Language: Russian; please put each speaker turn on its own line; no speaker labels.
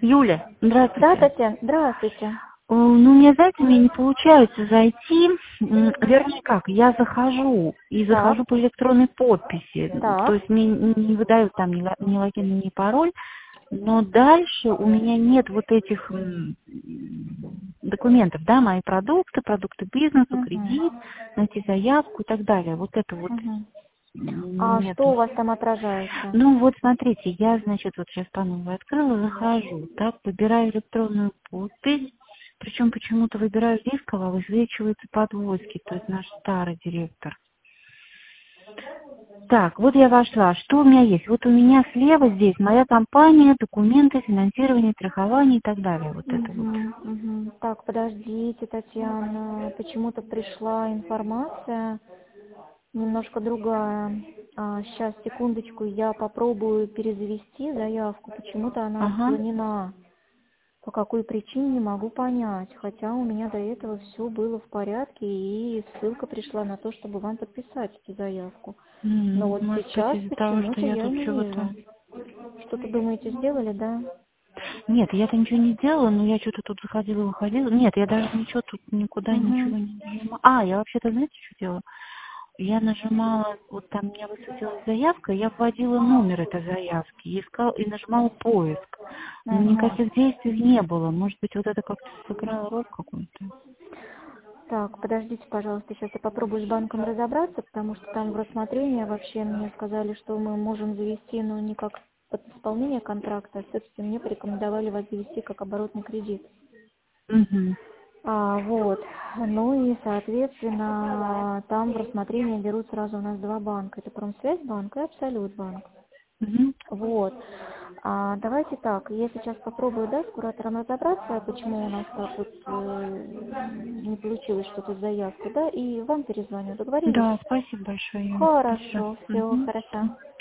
Юля,
Да,
здравствуйте.
Татьяна, здравствуйте.
Ну, мне, знаете, мне не получается зайти. Вернее, как, я захожу и захожу
Так,
по электронной подписи. То
так.
есть мне не выдают там ни логин, ни пароль. Но дальше у меня нет вот этих документов, да, мои продукты, продукты бизнеса,
Угу,
кредит, найти заявку и так далее. Вот это вот
угу. А что
нету.
у вас там отражается?
Ну вот смотрите, я, значит, вот сейчас по новой открыла, захожу, так, выбираю электронную подпись, причем почему-то выбираю рисково, высвечивается Подвойский, то есть наш старый директор. Так, вот я вошла. Что у меня есть? Вот у меня слева здесь моя компания, документы, финансирование, страхование и так далее. Вот это вот.
Угу, угу. Так, подождите, Татьяна, почему-то пришла информация немножко другая. Сейчас, секундочку, я попробую перезавести заявку. Почему-то она
Ага.
отклонена. По какой причине не могу понять, хотя у меня до этого все было в порядке и ссылка пришла на то, чтобы вам подписать эту заявку. Но вот
Может быть,
сейчас
из-за того, что
почему-то
я
я
тут
не
чего-то...
вижу. Что-то думаете сделали, да?
Нет, я-то ничего не делала, но я что-то тут заходила, выходила. Нет, я даже ничего тут никуда
Угу.
ничего не нажимала. Я вообще-то, знаете, что делала? Я нажимала, вот там у меня высветилась заявка, я вводила номер этой заявки и нажимала поиск. Но
Ага.
никаких действий не было. Может быть, вот это как-то сыграло роль какую-то.
Так, подождите, пожалуйста, сейчас я попробую с банком разобраться, потому что там в рассмотрении вообще мне сказали, что мы можем завести, но не как под исполнение контракта, а все-таки мне порекомендовали вас завести как оборотный кредит.
Угу.
Вот. Ну и, соответственно, там в рассмотрение берут сразу у нас два банка. Это Промсвязьбанк и Абсолютбанк.
Угу.
Вот. Давайте так, я сейчас попробую, да, с куратором разобраться, почему у нас так вот не получилось что-то с заявкой, да, и вам перезвоню. Договорились?
Да, спасибо большое, Юля. Спасибо.
Хорошо, все,
Угу.
хорошо.